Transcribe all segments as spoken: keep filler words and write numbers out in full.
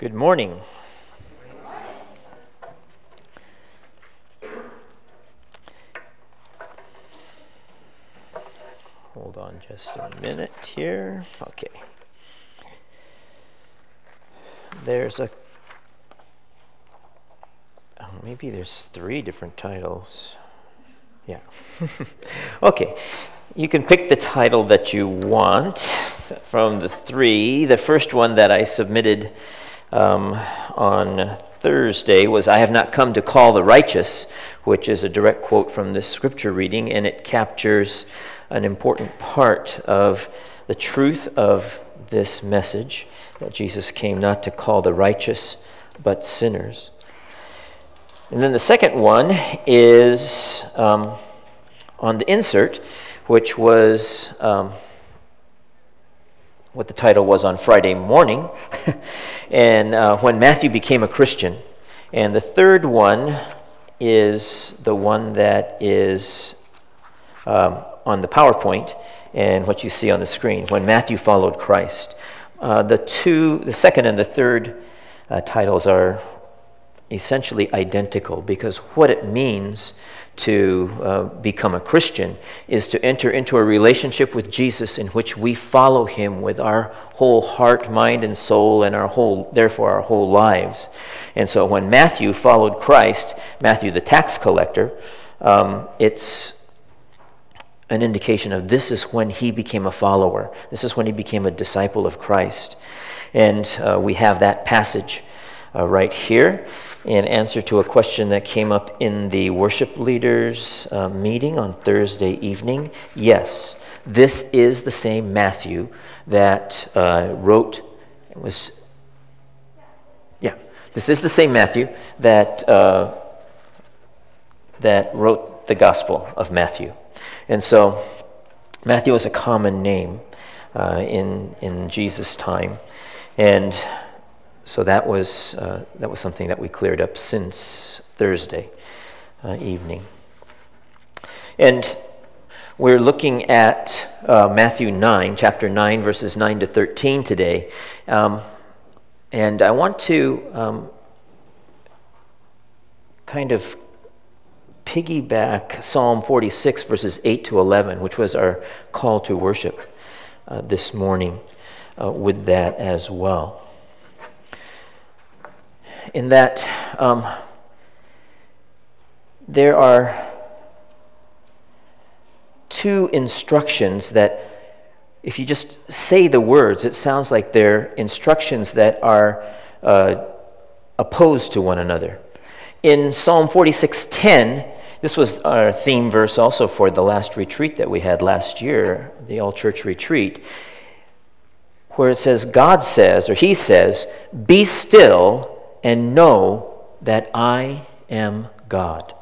Good morning. Hold on just a minute here. Okay. There's a, oh, maybe there's three different titles. Yeah. Okay. You can pick the title that you want from the three. The first one that I submitted um, on Thursday was, "I have not come to call the righteous," which is a direct quote from this scripture reading, and it captures an important part of the truth of this message, that Jesus came not to call the righteous, but sinners. And then the second one is um, on the insert, which was um, what the title was on Friday morning, and uh, when Matthew became a Christian. And the third one is the one that is um, on the PowerPoint and what you see on the screen, when Matthew followed Christ. Uh, the two, the second and the third uh, titles are essentially identical, because what it means to uh, become a Christian is to enter into a relationship with Jesus in which we follow him with our whole heart, mind, and soul, and our whole, therefore our whole lives. And so when Matthew followed Christ, Matthew the tax collector, um, it's an indication of this is when he became a follower. This is when he became a disciple of Christ. And uh, we have that passage uh, right here in answer to a question that came up in the worship leaders uh, meeting on Thursday evening. Yes, this is the same Matthew that uh, wrote, it was, yeah, this is the same Matthew that uh, that wrote the Gospel of Matthew. And so Matthew is a common name uh, in in Jesus' time, and so that was uh, that was something that we cleared up since Thursday uh, evening. And we're looking at uh, Matthew nine, chapter nine, verses nine to thirteen today. Um, and I want to um, kind of piggyback Psalm forty-six, verses eight to eleven, which was our call to worship uh, this morning, uh, with that as well. In that um, there are two instructions that, if you just say the words, it sounds like they're instructions that are uh, opposed to one another. In Psalm forty-six ten, this was our theme verse also for the last retreat that we had last year, the all-church retreat, where it says, God says, or he says, "Be still and know that I am God."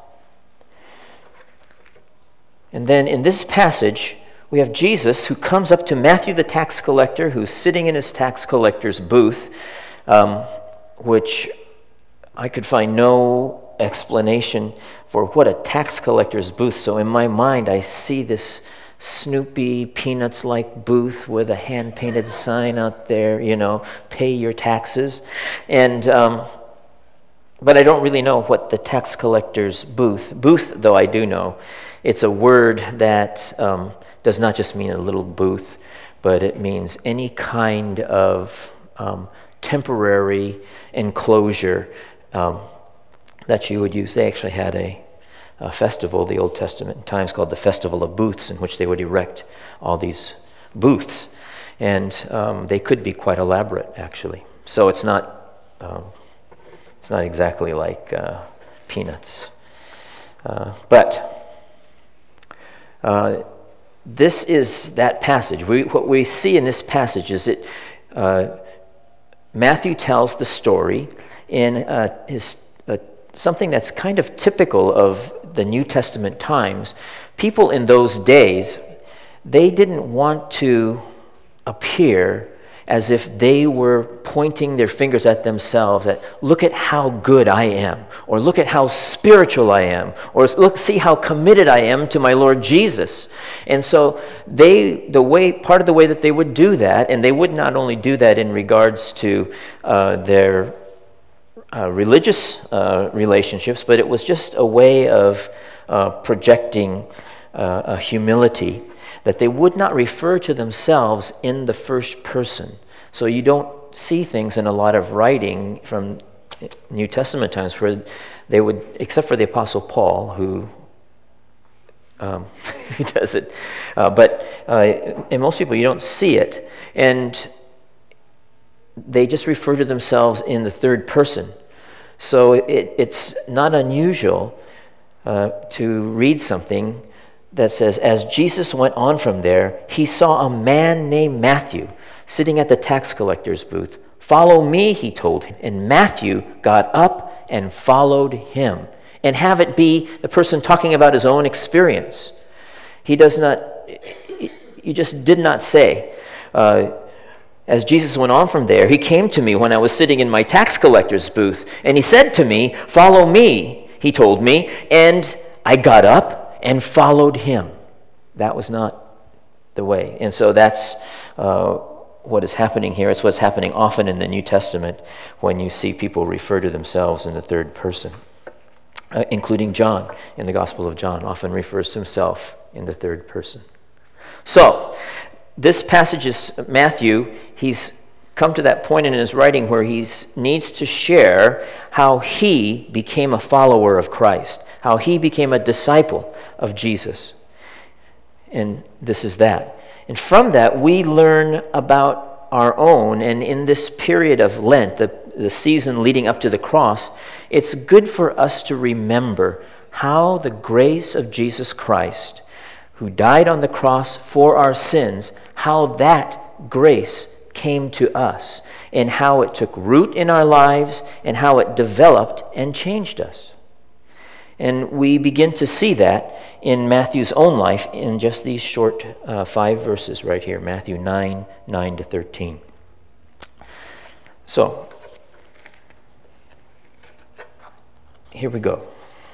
And then in this passage, we have Jesus who comes up to Matthew the tax collector, who's sitting in his tax collector's booth, um, which I could find no explanation for what a tax collector's booth. So in my mind, I see this Snoopy Peanuts-like booth with a hand-painted sign out there, you know, pay your taxes. And um, but I don't really know what the tax collector's booth, booth though I do know, it's a word that um, does not just mean a little booth, but it means any kind of um, temporary enclosure um, that you would use. They actually had a A festival, the Old Testament times, called the Festival of Booths, in which they would erect all these booths, and um, they could be quite elaborate, actually. So it's not um, it's not exactly like uh, Peanuts, uh, but uh, this is that passage. We, what we see in this passage is that uh, Matthew tells the story in uh, his uh, something that's kind of typical of the New Testament times. People in those days, they didn't want to appear as if they were pointing their fingers at themselves, that look at how good I am, or look at how spiritual I am, or look, see how committed I am to my Lord Jesus. And so they, the way, part of the way that they would do that, and they would not only do that in regards to uh, their uh, religious uh, relationships, but it was just a way of uh, projecting uh, a humility, that they would not refer to themselves in the first person. So you don't see things in a lot of writing from New Testament times where they would, except for the Apostle Paul, who um, who does it, uh, but uh, in most people you don't see it, and they just refer to themselves in the third person. So it, it's not unusual uh, to read something that says, as Jesus went on from there, he saw a man named Matthew sitting at the tax collector's booth. Follow me, he told him. And Matthew got up and followed him. And have it be the person talking about his own experience. He does not, you just did not say, uh, as Jesus went on from there, he came to me when I was sitting in my tax collector's booth. And he said to me, follow me, he told me. And I got up and followed him. That was not the way. And so that's uh, what is happening here. It's what's happening often in the New Testament when you see people refer to themselves in the third person, uh, including John in the Gospel of John often refers to himself in the third person. So this passage is Matthew. He's come to that point in his writing where he needs to share how he became a follower of Christ, how he became a disciple of Jesus. And this is that. And from that, we learn about our own, and in this period of Lent, the, the season leading up to the cross, it's good for us to remember how the grace of Jesus Christ, who died on the cross for our sins, how that grace came to us, and how it took root in our lives, and how it developed and changed us. And we begin to see that in Matthew's own life in just these short uh, five verses right here, Matthew nine, nine to thirteen. So, here we go.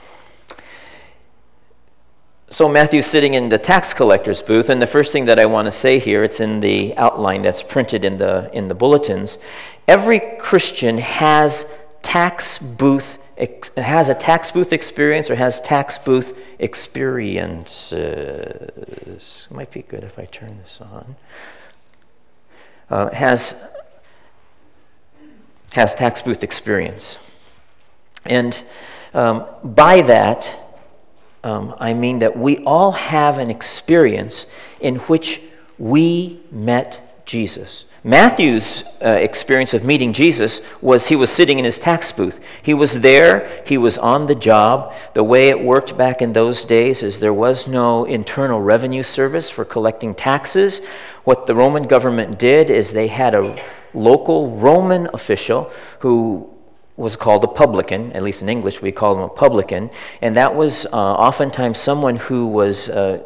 So Matthew's sitting in the tax collector's booth, and the first thing that I want to say here, it's in the outline that's printed in the in the bulletins. Every Christian has tax booth has a tax booth experience or has tax booth experiences. It might be good if I turn this on. Uh, has has tax booth experience, and um, by that. Um, I mean that we all have an experience in which we met Jesus. Matthew's uh, experience of meeting Jesus was he was sitting in his tax booth. He was there. He was on the job. The way it worked back in those days is there was no internal revenue service for collecting taxes. What the Roman government did is they had a local Roman official who was called a publican, at least in English we call him a publican, and that was uh, oftentimes someone who was uh,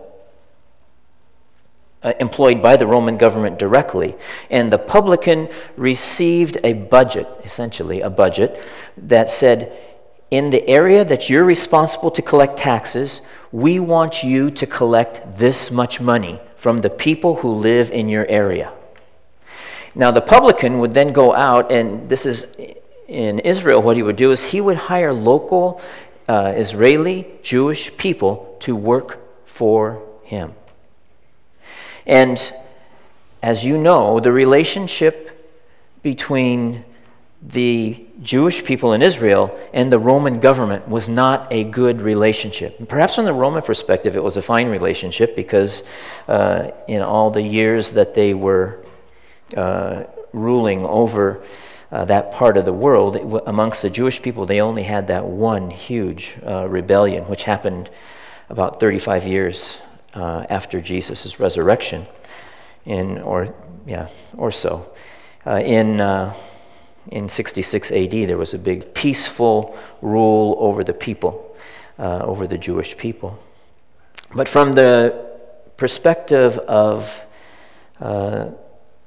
uh, employed by the Roman government directly. And the publican received a budget, essentially a budget, that said, in the area that you're responsible to collect taxes, we want you to collect this much money from the people who live in your area. Now the publican would then go out, and this is in Israel, what he would do is he would hire local uh, Israeli Jewish people to work for him. And as you know, the relationship between the Jewish people in Israel and the Roman government was not a good relationship. Perhaps from the Roman perspective, it was a fine relationship because uh, in all the years that they were uh, ruling over Uh, that part of the world, amongst the Jewish people, they only had that one huge uh, rebellion, which happened about thirty-five years uh, after Jesus' resurrection, in or yeah, or so. Uh, in uh, in sixty-six A D, there was a big peaceful rule over the people, uh, over the Jewish people. But from the perspective of uh,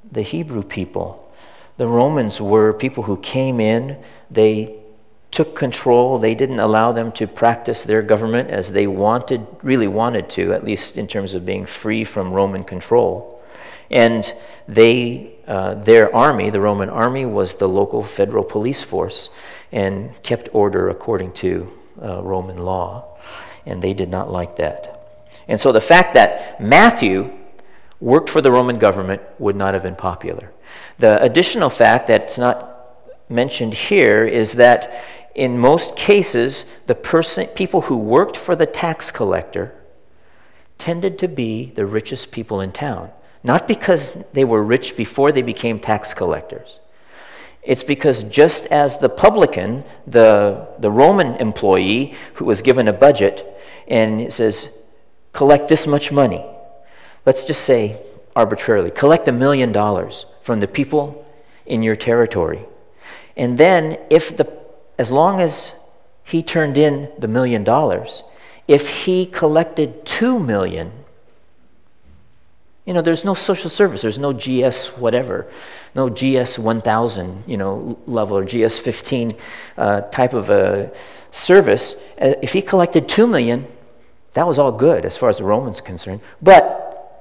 the Hebrew people. The Romans were people who came in, they took control, they didn't allow them to practice their government as they wanted, really wanted to, at least in terms of being free from Roman control. And they, uh, their army, the Roman army, was the local federal police force and kept order according to uh, Roman law. And they did not like that. And so the fact that Matthew worked for the Roman government would not have been popular. The additional fact that's not mentioned here is that in most cases, the person, people who worked for the tax collector tended to be the richest people in town. Not because they were rich before they became tax collectors. It's because just as the publican, the, the Roman employee who was given a budget, and it says, collect this much money. Let's just say, arbitrarily, collect a million dollars from the people in your territory. And then, if the, as long as he turned in the million dollars, if he collected two million, you know, there's no social service, there's no G S whatever, no G S one thousand, you know, level or G S fifteen uh, type of a service. Uh, if he collected two million, that was all good as far as the Romans concerned. But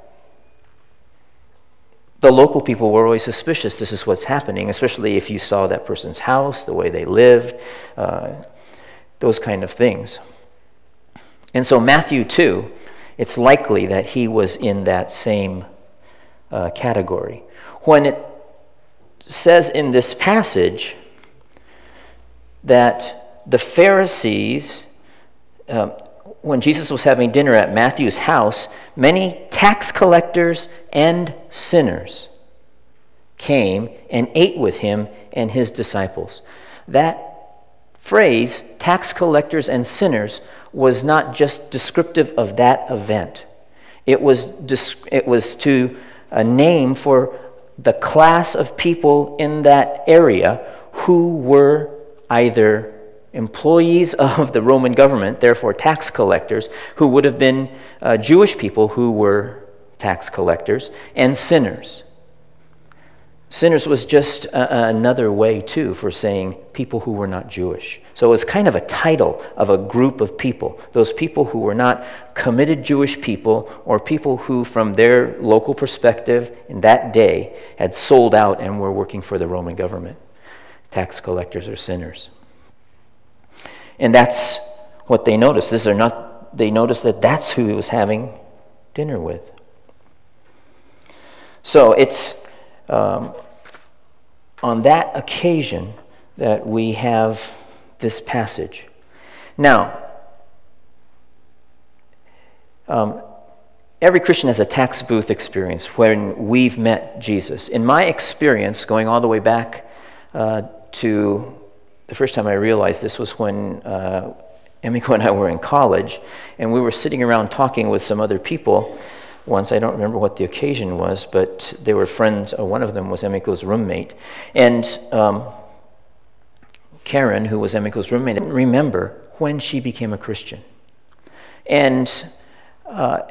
the local people were always suspicious. This is what's happening, especially if you saw that person's house, the way they lived, uh, those kind of things. And so Matthew too, it's likely that he was in that same uh, category. When it says in this passage that the Pharisees, uh, when Jesus was having dinner at Matthew's house, many tax collectors and sinners came and ate with him and his disciples. That phrase, tax collectors and sinners, was not just descriptive of that event. It was, it was to a name for the class of people in that area who were either employees of the Roman government, therefore tax collectors, who would have been uh, Jewish people who were tax collectors, and sinners. Sinners was just a, another way, too, for saying people who were not Jewish. So it was kind of a title of a group of people, those people who were not committed Jewish people or people who, from their local perspective in that day, had sold out and were working for the Roman government. Tax collectors or sinners. And that's what they noticed. These are not, they noticed that that's who he was having dinner with. So it's um, on that occasion that we have this passage. Now, um, every Christian has a tax booth experience when we've met Jesus. In my experience, going all the way back uh, to the first time I realized this was when uh, Emiko and I were in college, and we were sitting around talking with some other people. Once, I don't remember what the occasion was, but they were friends. Uh, one of them was Emiko's roommate. And um, Karen, who was Emiko's roommate, didn't remember when she became a Christian. And uh,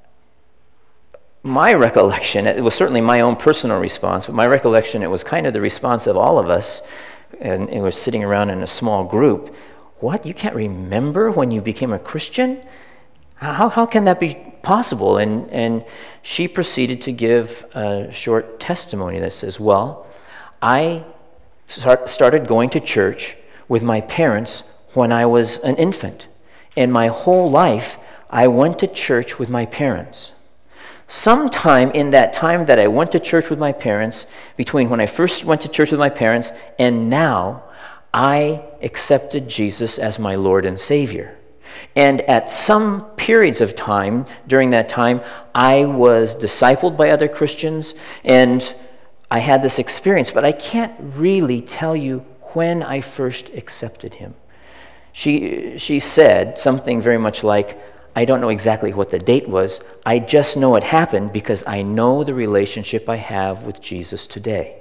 my recollection, it was certainly my own personal response, but my recollection, it was kind of the response of all of us, and it was sitting around in a small group. What? You can't remember when you became a Christian? How, how can that be possible? And, and she proceeded to give a short testimony that says, well, I start, started going to church with my parents when I was an infant. And my whole life, I went to church with my parents. Sometime in that time that I went to church with my parents, between when I first went to church with my parents and now, I accepted Jesus as my Lord and Savior. And at some periods of time, during that time, I was discipled by other Christians, and I had this experience, but I can't really tell you when I first accepted him. She, she said something very much like, I don't know exactly what the date was. I just know it happened because I know the relationship I have with Jesus today.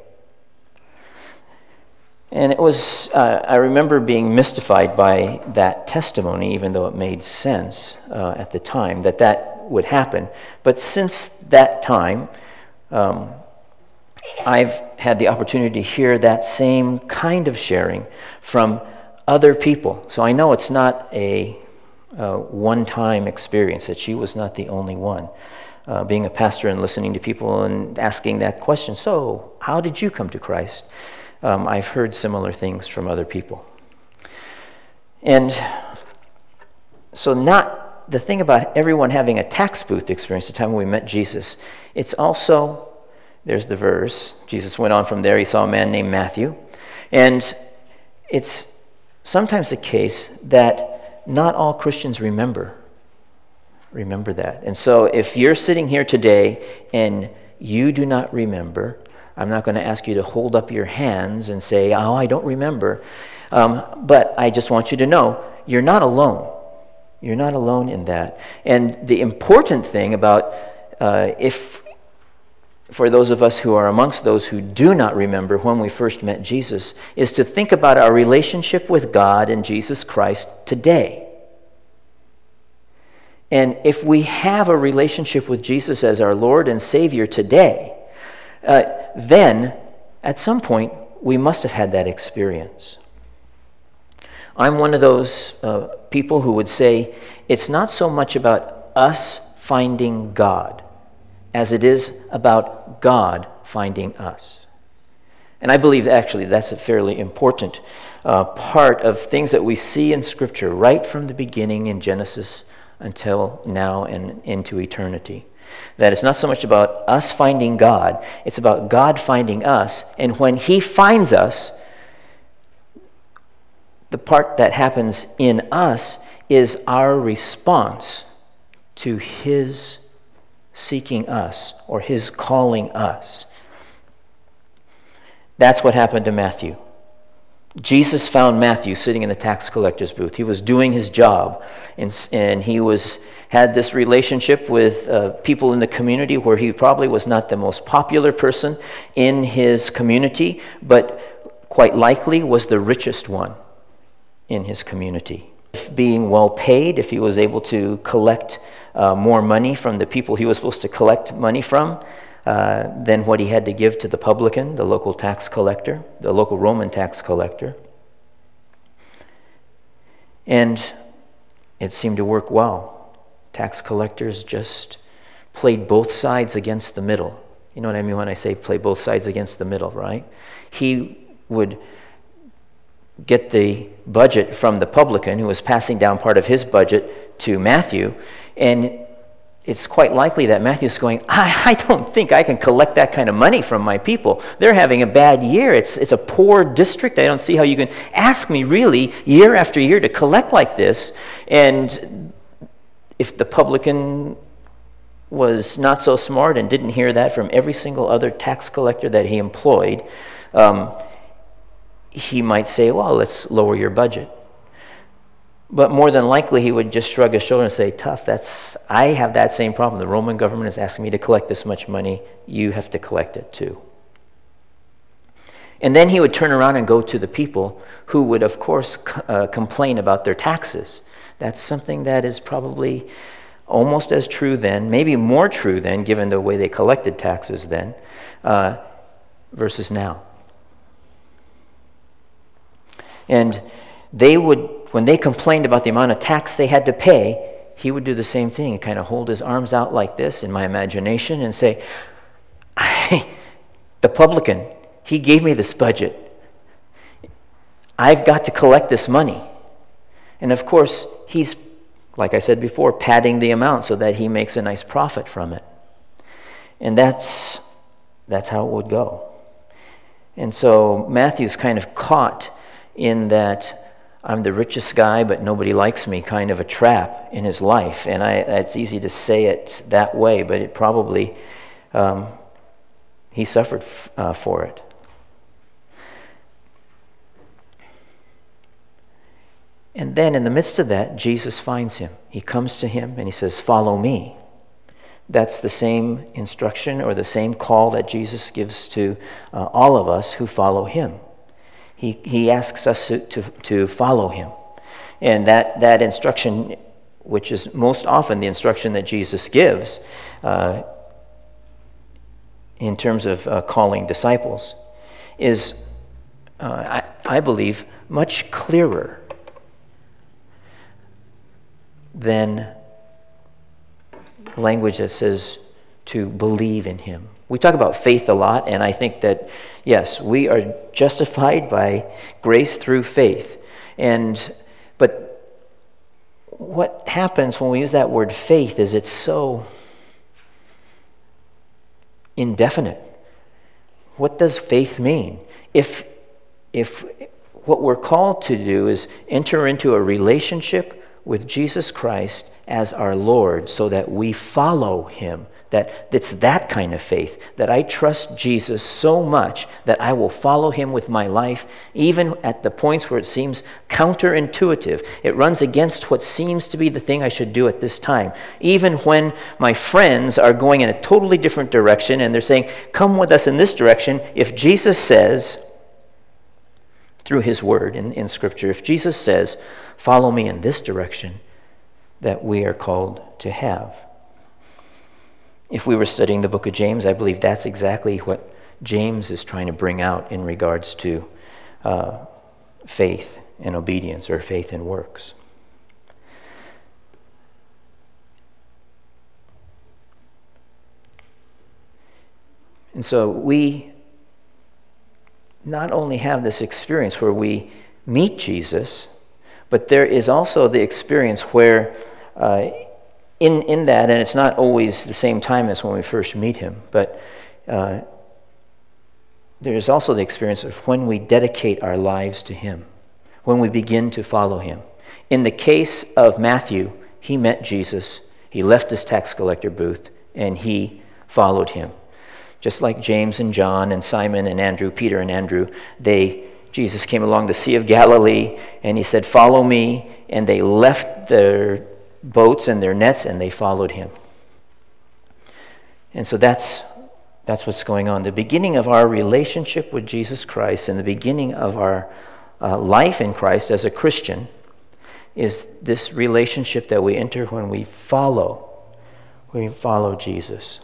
And it was, uh, I remember being mystified by that testimony, even though it made sense uh, at the time that that would happen. But since that time, um, I've had the opportunity to hear that same kind of sharing from other people. So I know it's not a uh, one-time experience, that she was not the only one. Uh, being a pastor and listening to people and asking that question, so how did you come to Christ? Um, I've heard similar things from other people. And so not the thing about everyone having a tax booth experience at the time when we met Jesus, it's also, there's the verse, Jesus went on from there, he saw a man named Matthew, and it's sometimes the case that not all Christians remember. Remember that. And so if you're sitting here today and you do not remember, I'm not going to ask you to hold up your hands and say, oh, I don't remember. Um, but I just want you to know, you're not alone. You're not alone in that. And the important thing about, uh, if for those of us who are amongst those who do not remember when we first met Jesus, is to think about our relationship with God and Jesus Christ today. And if we have a relationship with Jesus as our Lord and Savior today, uh, then at some point we must have had that experience. I'm one of those uh, people who would say it's not so much about us finding God as it is about God finding us. And I believe that actually that's a fairly important uh, part of things that we see in Scripture right from the beginning in Genesis until now and into eternity. That it's not so much about us finding God, it's about God finding us, and when He finds us, the part that happens in us is our response to His seeking us or His calling us. That's what happened to Matthew. Jesus found Matthew sitting in the tax collector's booth. He was doing his job, and, and he was had this relationship with uh, people in the community where he probably was not the most popular person in his community, but quite likely was the richest one in his community. Being well paid, if he was able to collect uh, more money from the people he was supposed to collect money from, Uh, than what he had to give to the publican, the local tax collector, the local Roman tax collector. And it seemed to work well. Tax collectors just played both sides against the middle. You know what I mean when I say play both sides against the middle, right? He would get the budget from the publican, who was passing down part of his budget to Matthew, and it's quite likely that Matthew's going, I, I don't think I can collect that kind of money from my people. They're having a bad year. It's, it's a poor district. I don't see how you can ask me really year after year to collect like this. And if the publican was not so smart and didn't hear that from every single other tax collector that he employed, um, he might say, well, let's lower your budget. But more than likely, he would just shrug his shoulder and say, tough, that's, I have that same problem. The Roman government is asking me to collect this much money. You have to collect it too. And then he would turn around and go to the people who would, of course, uh, complain about their taxes. That's something that is probably almost as true then, maybe more true then, given the way they collected taxes then, uh, versus now. And they would, when they complained about the amount of tax they had to pay, he would do the same thing and kind of hold his arms out like this in my imagination and say, I, the publican, he gave me this budget. I've got to collect this money. And of course, he's, like I said before, padding the amount so that he makes a nice profit from it. And that's, that's how it would go. And so Matthew's kind of caught in that I'm the richest guy, but nobody likes me kind of a trap in his life. And I, it's easy to say it that way, but it probably, um, he suffered f- uh, for it. And then in the midst of that, Jesus finds him. He comes to him and he says, follow me. That's the same instruction or the same call that Jesus gives to uh, all of us who follow him. He he asks us to, to, to follow him. And that, that instruction, which is most often the instruction that Jesus gives, uh, in terms of uh, calling disciples is, uh, I, I believe, much clearer than language that says to believe in him. We talk about faith a lot, and I think that, yes, we are justified by grace through faith. And but what happens when we use that word faith is it's so indefinite. What does faith mean? If if what we're called to do is enter into a relationship with Jesus Christ as our Lord so that we follow him, that it's that kind of faith, that I trust Jesus so much that I will follow him with my life, even at the points where it seems counterintuitive. It runs against what seems to be the thing I should do at this time. Even when my friends are going in a totally different direction and they're saying, come with us in this direction, if Jesus says, through his word in, in Scripture, if Jesus says, follow me in this direction, that we are called to have. If we were studying the book of James, I believe that's exactly what James is trying to bring out in regards to uh, faith and obedience, or faith and works. And so we not only have this experience where we meet Jesus, but there is also the experience where uh, in, in that, and it's not always the same time as when we first meet him, but uh, there is also the experience of when we dedicate our lives to him, when we begin to follow him. In the case of Matthew, he met Jesus, he left his tax collector booth, and he followed him. Just like James and John and Simon and Andrew, Peter and Andrew, they Jesus came along the Sea of Galilee and he said, follow me, and they left their boats and their nets and they followed him. And so that's that's what's going on. The beginning of our relationship with Jesus Christ and the beginning of our uh, life in Christ as a Christian is this relationship that we enter when we follow, we follow Jesus.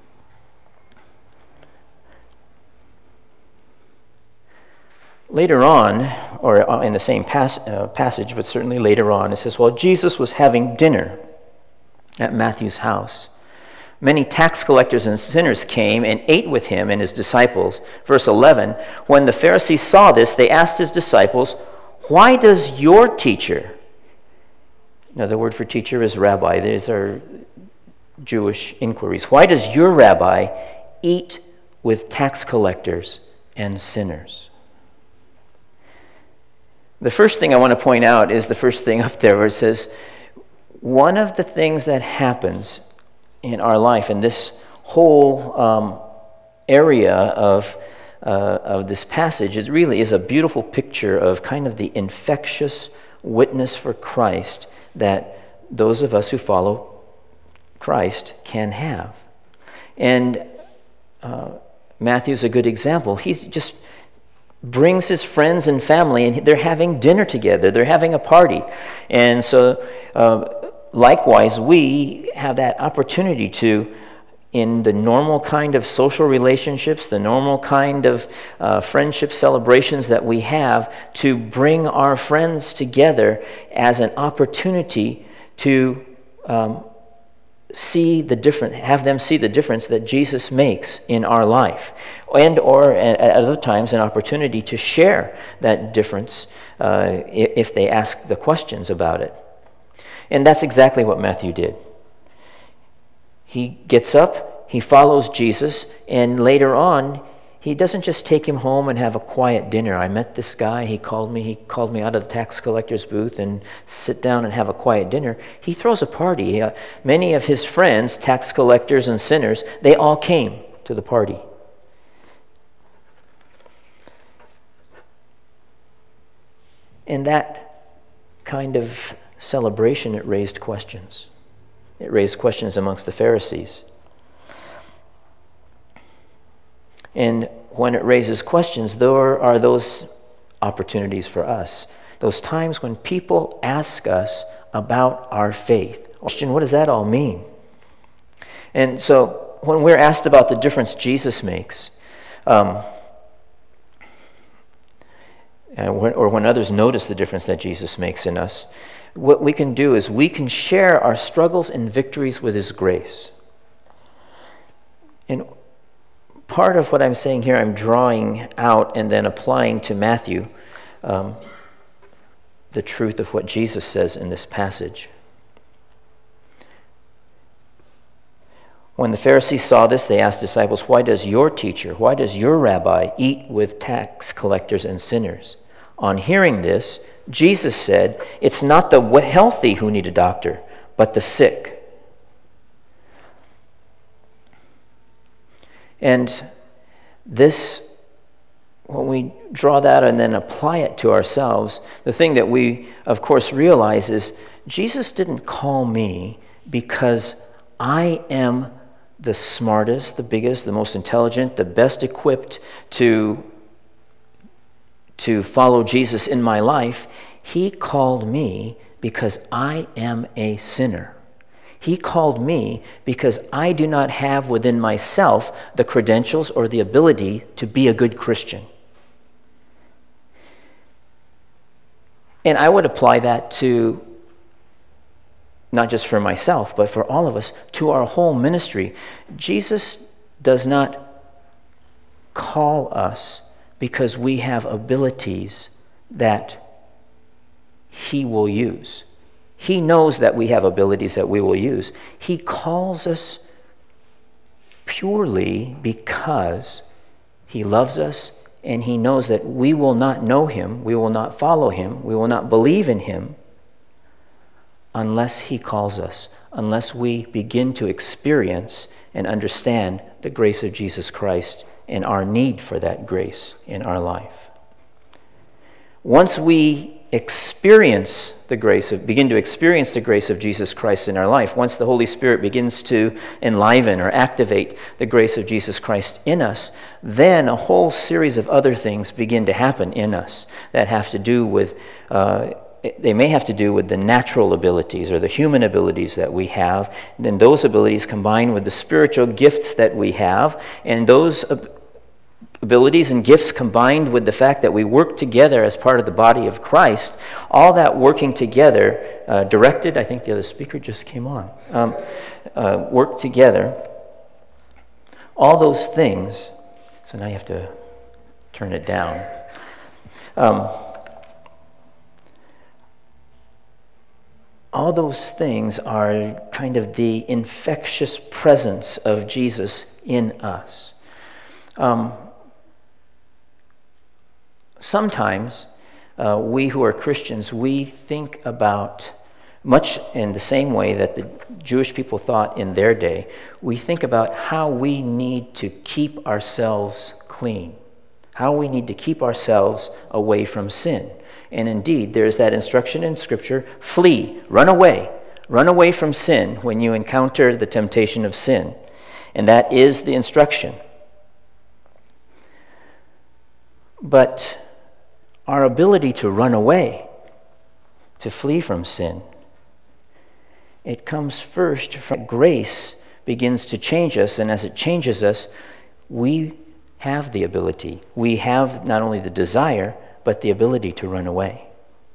Later on, or in the same pas- uh, passage, but certainly later on, it says, well, Jesus was having dinner at Matthew's house. Many tax collectors and sinners came and ate with him and his disciples. Verse eleven, when the Pharisees saw this, they asked his disciples, why does your teacher, now the word for teacher is rabbi, these are Jewish inquiries, why does your rabbi eat with tax collectors and sinners? The first thing I want to point out is the first thing up there where it says, one of the things that happens in our life, in this whole um, area of, uh, of this passage, is really is a beautiful picture of kind of the infectious witness for Christ that those of us who follow Christ can have. And uh, Matthew's a good example. He's just brings his friends and family, and they're having dinner together. They're having a party. And so, uh, likewise, we have that opportunity to, in the normal kind of social relationships, the normal kind of uh, friendship celebrations that we have, to bring our friends together as an opportunity to um, see the difference, have them see the difference that Jesus makes in our life, and or at other times an opportunity to share that difference uh, if they ask the questions about it. And that's exactly what Matthew did. He gets up, he follows Jesus, and later on, he doesn't just take him home and have a quiet dinner. I met this guy, he called me, he called me out of the tax collector's booth and sit down and have a quiet dinner. He throws a party. Uh, many of his friends, tax collectors and sinners, they all came to the party. And that kind of celebration, it raised questions. It raised questions amongst the Pharisees. And when it raises questions, there are those opportunities for us, those times when people ask us about our faith. Question, what does that all mean? And so when we're asked about the difference Jesus makes, um, and when, or when others notice the difference that Jesus makes in us, what we can do is we can share our struggles and victories with His grace. And part of what I'm saying here, I'm drawing out and then applying to Matthew um, the truth of what Jesus says in this passage. When the Pharisees saw this, they asked disciples, "Why does your teacher, why does your rabbi eat with tax collectors and sinners?" On hearing this, Jesus said, "It's not the healthy who need a doctor, but the sick." And this, when we draw that and then apply it to ourselves, the thing that we, of course, realize is Jesus didn't call me because I am the smartest, the biggest, the most intelligent, the best equipped to, to follow Jesus in my life. He called me because I am a sinner. He called me because I do not have within myself the credentials or the ability to be a good Christian. And I would apply that to, not just for myself, but for all of us, to our whole ministry. Jesus does not call us because we have abilities that He will use. He knows that we have abilities that we will use. He calls us purely because He loves us and He knows that we will not know Him, we will not follow Him, we will not believe in Him unless He calls us, unless we begin to experience and understand the grace of Jesus Christ and our need for that grace in our life. Once we experience the grace of, begin to experience the grace of Jesus Christ in our life, once the Holy Spirit begins to enliven or activate the grace of Jesus Christ in us, then a whole series of other things begin to happen in us that have to do with, uh, they may have to do with the natural abilities or the human abilities that we have, and then those abilities combined with the spiritual gifts that we have, and those abilities and gifts combined with the fact that we work together as part of the body of Christ, all that working together, uh, directed, I think the other speaker just came on, um, uh, work together, all those things, so now you have to turn it down. Um, all those things are kind of the infectious presence of Jesus in us. Um, Sometimes uh, we who are Christians, we think about, much in the same way that the Jewish people thought in their day, we think about how we need to keep ourselves clean, how we need to keep ourselves away from sin. And indeed, there's that instruction in Scripture, flee, run away, run away from sin when you encounter the temptation of sin. And that is the instruction. But our ability to run away, to flee from sin, it comes first from grace begins to change us, and as it changes us, we have the ability, we have not only the desire, but the ability to run away.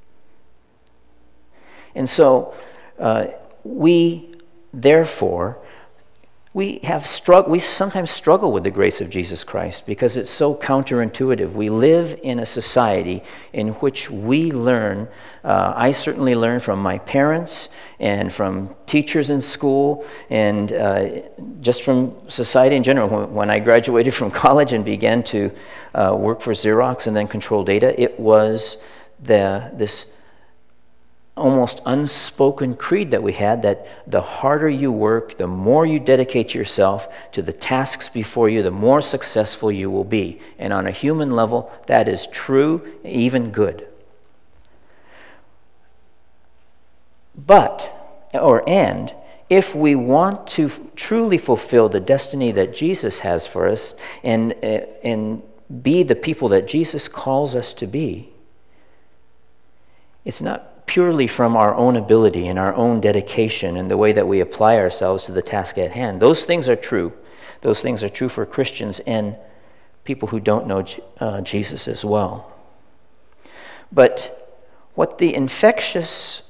And so, uh, we, therefore, We have strugg- We sometimes struggle with the grace of Jesus Christ because it's so counterintuitive. We live in a society in which we learn, uh, I certainly learned from my parents and from teachers in school and uh, just from society in general. When, when I graduated from college and began to uh, work for Xerox and then Control Data, it was the this almost unspoken creed that we had that the harder you work, the more you dedicate yourself to the tasks before you, the more successful you will be. And on a human level, that is true, even good. But, or and, if we want to f- truly fulfill the destiny that Jesus has for us and, uh, and be the people that Jesus calls us to be, it's not purely from our own ability and our own dedication and the way that we apply ourselves to the task at hand. Those things are true. Those things are true for Christians and people who don't know uh, Jesus as well. But what the infectious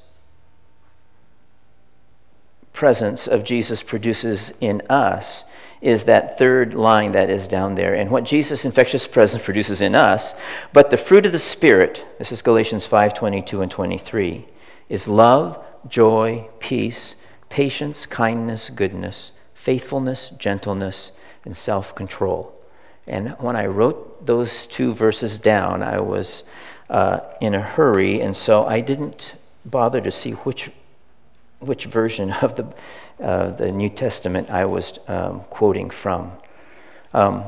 presence of Jesus produces in us is that third line that is down there. And what Jesus' infectious presence produces in us, but the fruit of the Spirit, this is Galatians five, twenty-two and twenty-three, is love, joy, peace, patience, kindness, goodness, faithfulness, gentleness, and self-control. And when I wrote those two verses down, I was uh, in a hurry, and so I didn't bother to see which which version of the uh, the New Testament I was um, quoting from. Um,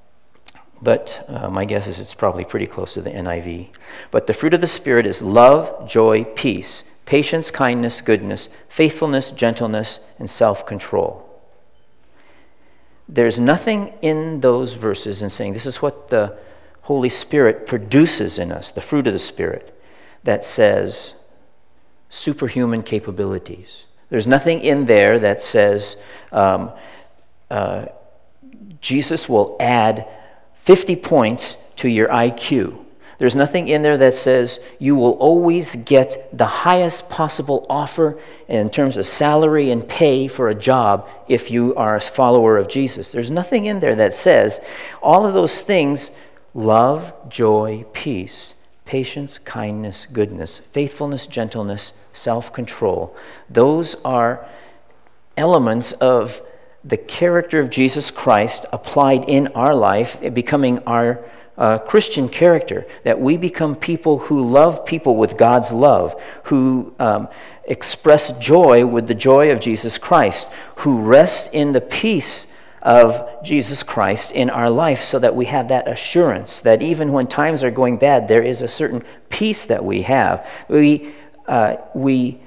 but uh, my guess is it's probably pretty close to the N I V. But the fruit of the Spirit is love, joy, peace, patience, kindness, goodness, faithfulness, gentleness, and self-control. There's nothing in those verses in saying this is what the Holy Spirit produces in us, the fruit of the Spirit, that says superhuman capabilities. There's nothing in there that says um, uh, Jesus will add fifty points to your I Q. There's nothing in there that says you will always get the highest possible offer in terms of salary and pay for a job if you are a follower of Jesus. There's nothing in there that says all of those things, love, joy, peace, patience, kindness, goodness, faithfulness, gentleness, self-control. Those are elements of the character of Jesus Christ applied in our life, becoming our uh, Christian character, that we become people who love people with God's love, who um, express joy with the joy of Jesus Christ, who rest in the peace of Jesus Christ in our life, so that we have that assurance that even when times are going bad, there is a certain peace that we have. We, uh, we,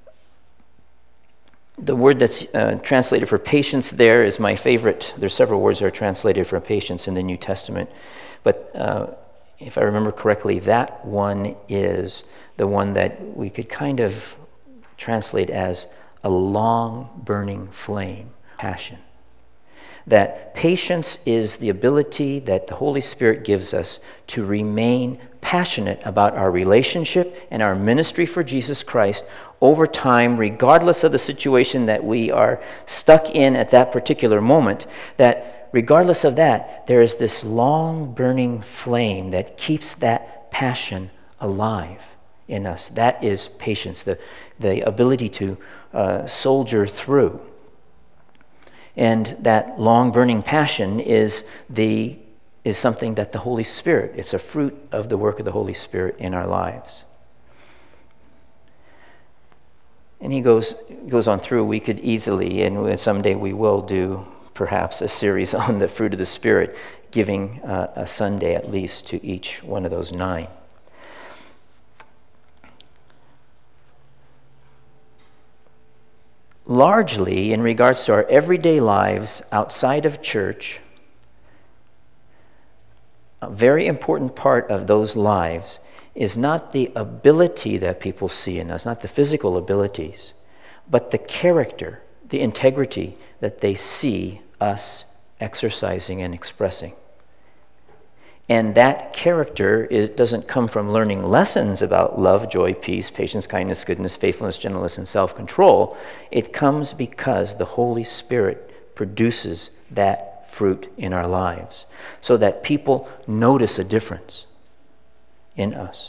the word that's uh, translated for patience there is my favorite. There's several words that are translated for patience in the New Testament, but uh, if I remember correctly, that one is the one that we could kind of translate as a long burning flame, passion. That patience is the ability that the Holy Spirit gives us to remain passionate about our relationship and our ministry for Jesus Christ over time, regardless of the situation that we are stuck in at that particular moment. That regardless of that, there is this long burning flame that keeps that passion alive in us. That is patience, the, the ability to uh, soldier through. And that long burning passion is the is something that the Holy Spirit, it's a fruit of the work of the Holy Spirit in our lives. And he goes goes on through. We could easily, and someday we will do perhaps a series on the fruit of the Spirit, giving uh, a Sunday at least to each one of those nine. Largely, in regards to our everyday lives outside of church, a very important part of those lives is not the ability that people see in us, not the physical abilities, but the character, the integrity that they see us exercising and expressing. And that character is, doesn't come from learning lessons about love, joy, peace, patience, kindness, goodness, faithfulness, gentleness, and self-control. It comes because the Holy Spirit produces that fruit in our lives, so that people notice a difference in us.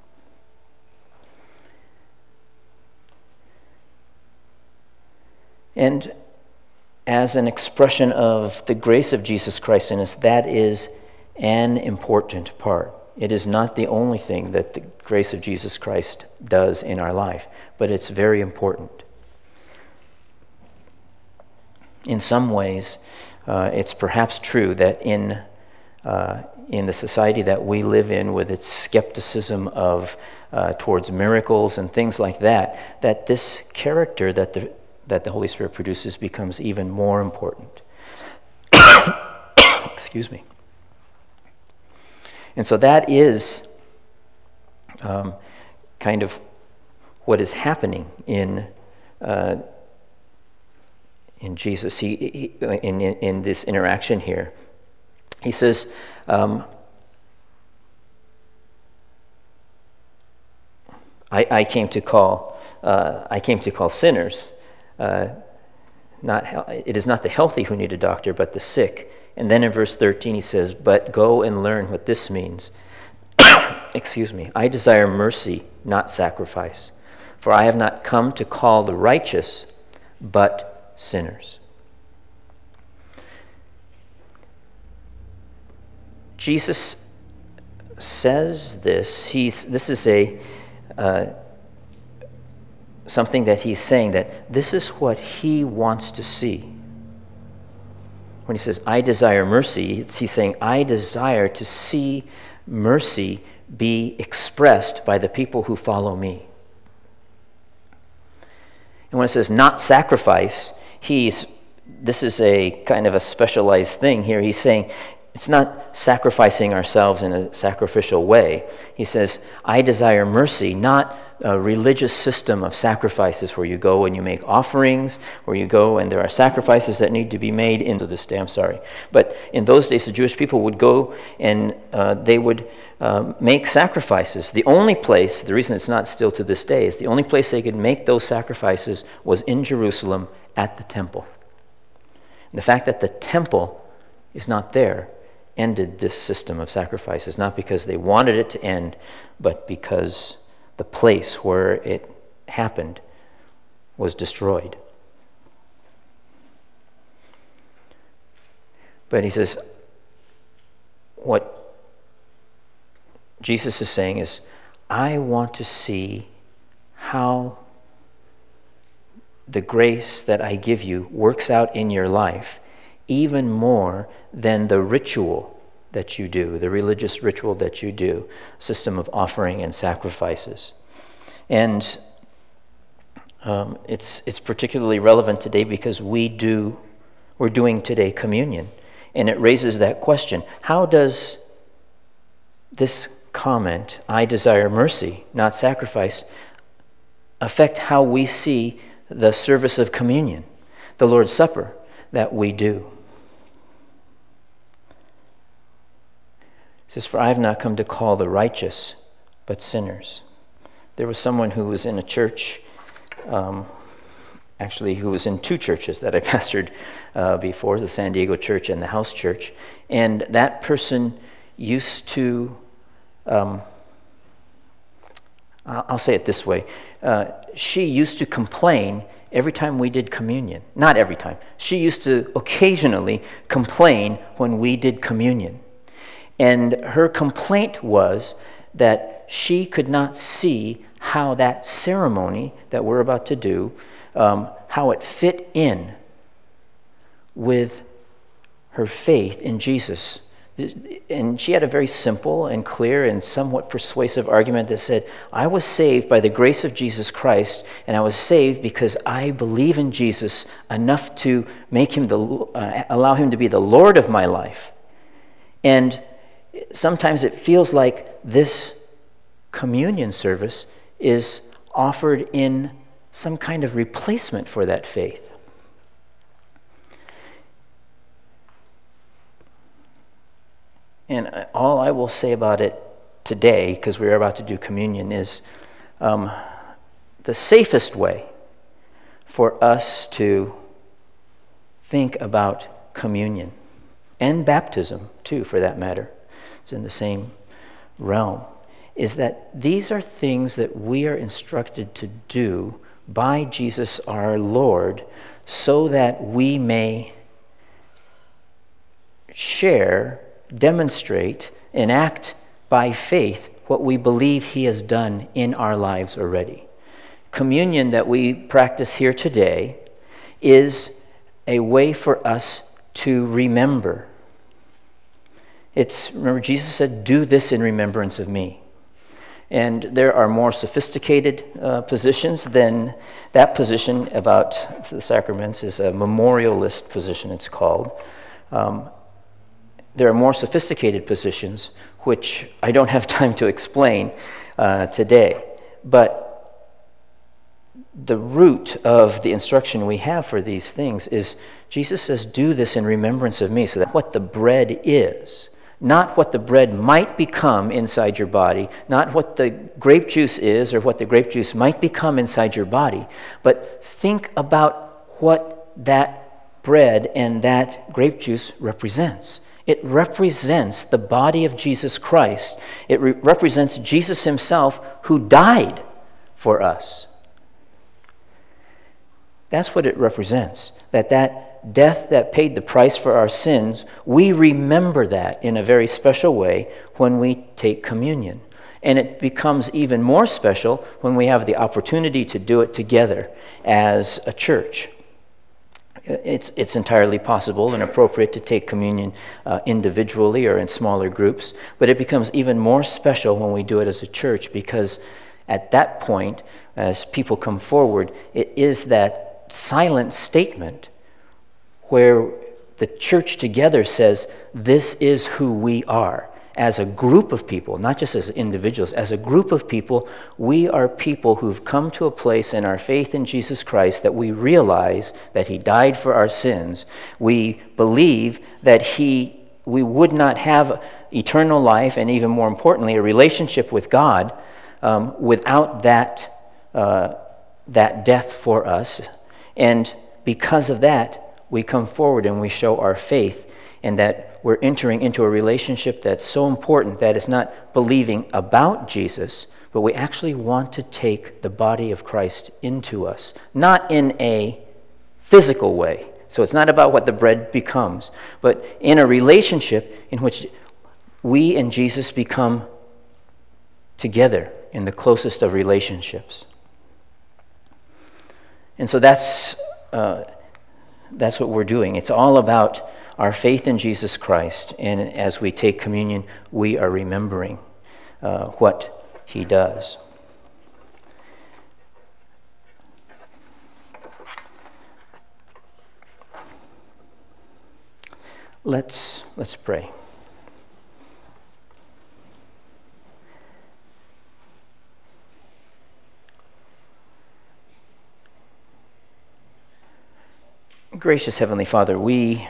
And as an expression of the grace of Jesus Christ in us, that is an important part. It is not the only thing that the grace of Jesus Christ does in our life, but it's very important. In some ways, uh, it's perhaps true that in uh, in the society that we live in, with its skepticism of uh, towards miracles and things like that, that this character that the that the Holy Spirit produces becomes even more important. Excuse me. And so that is um, kind of what is happening in uh, in Jesus. He, he in, in in this interaction here, he says, um, I, I came to call uh, I came to call sinners. Uh, not it is not the healthy who need a doctor, but the sick. And then in verse thirteen he says, "But go and learn what this means." Excuse me. I desire mercy, not sacrifice, for I have not come to call the righteous, but sinners. Jesus says this. He's this is a uh, something that he's saying, that this is what he wants to see. When he says, I desire mercy, it's, he's saying, I desire to see mercy be expressed by the people who follow me. And when it says not sacrifice, he's this is a kind of a specialized thing here. He's saying it's not sacrificing ourselves in a sacrificial way. He says, I desire mercy, not a religious system of sacrifices where you go and you make offerings, where you go and there are sacrifices that need to be made into this day. I'm sorry. But in those days, the Jewish people would go and uh, they would um, make sacrifices. The only place, the reason it's not still to this day, is the only place they could make those sacrifices was in Jerusalem at the temple. And the fact that the temple is not there ended this system of sacrifices, not because they wanted it to end, but because the place where it happened was destroyed. But he says, what Jesus is saying is, I want to see how the grace that I give you works out in your life, even more than the ritual that you do, the religious ritual that you do, system of offering and sacrifices. And um, it's it's particularly relevant today because we do, we're doing today communion. And it raises that question, how does this comment, I desire mercy, not sacrifice, affect how we see the service of communion, the Lord's Supper that we do? It says, for I have not come to call the righteous, but sinners. There was someone who was in a church, um, actually who was in two churches that I pastored uh, before, the San Diego church and the house church. And that person used to, um, I'll say it this way, uh, she used to complain every time we did communion. Not every time. She used to occasionally complain when we did communion. And her complaint was that she could not see how that ceremony that we're about to do, um, how it fit in with her faith in Jesus. And she had a very simple and clear and somewhat persuasive argument that said, I was saved by the grace of Jesus Christ, and I was saved because I believe in Jesus enough to make him the uh, allow him to be the Lord of my life. And sometimes it feels like this communion service is offered in some kind of replacement for that faith. And all I will say about it today, because we're about to do communion, is um, the safest way for us to think about communion, and baptism too, for that matter, it's in the same realm, is that these are things that we are instructed to do by Jesus our Lord so that we may share, demonstrate, enact by faith what we believe he has done in our lives already. Communion that we practice here today is a way for us to remember. It's, remember, Jesus said, do this in remembrance of me. And there are more sophisticated uh, positions than that position about the sacraments is a memorialist position, it's called. Um, there are more sophisticated positions, which I don't have time to explain uh, today. But the root of the instruction we have for these things is Jesus says, do this in remembrance of me. So that what the bread is, not what the bread might become inside your body, not what the grape juice is or what the grape juice might become inside your body, but think about what that bread and that grape juice represents. It represents the body of Jesus Christ. It re- represents Jesus himself who died for us. That's what it represents. That that death that paid the price for our sins, we remember that in a very special way when we take communion. And it becomes even more special when we have the opportunity to do it together as a church. It's, it's entirely possible and appropriate to take communion uh, individually or in smaller groups, but it becomes even more special when we do it as a church, because at that point, as people come forward, it is that silent statement where the church together says, this is who we are. As a group of people, not just as individuals, as a group of people, we are people who've come to a place in our faith in Jesus Christ that we realize that he died for our sins. We believe that he, we would not have eternal life, and even more importantly, a relationship with God um, without that, uh, that death for us. And because of that, we come forward and we show our faith, and that we're entering into a relationship that's so important that it's not believing about Jesus, but we actually want to take the body of Christ into us, not in a physical way. So it's not about what the bread becomes, but in a relationship in which we and Jesus become together in the closest of relationships. And so that's uh, that's what we're doing. It's all about our faith in Jesus Christ, and as we take communion, we are remembering uh, what he does. Let's let's pray. Gracious Heavenly Father, we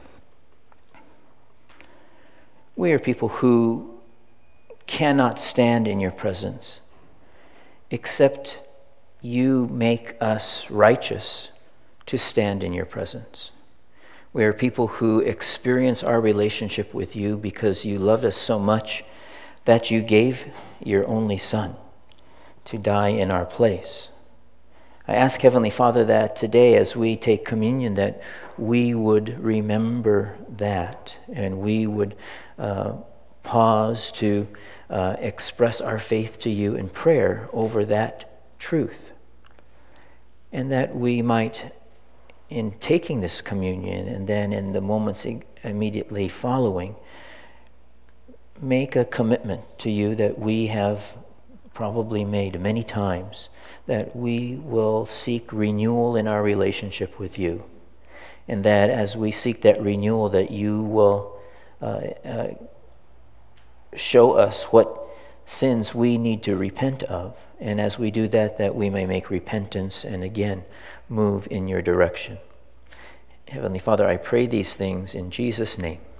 we are people who cannot stand in your presence except you make us righteous to stand in your presence. We are people who experience our relationship with you because you loved us so much that you gave your only Son to die in our place. I ask, Heavenly Father, that today as we take communion, that we would remember that, and we would uh, pause to uh, express our faith to you in prayer over that truth. And that we might, in taking this communion and then in the moments immediately following, make a commitment to you that we have probably made many times, that we will seek renewal in our relationship with you, and that as we seek that renewal, that you will uh, uh, show us what sins we need to repent of, and as we do that, that we may make repentance and again move in your direction. Heavenly Father, I pray these things in Jesus' name.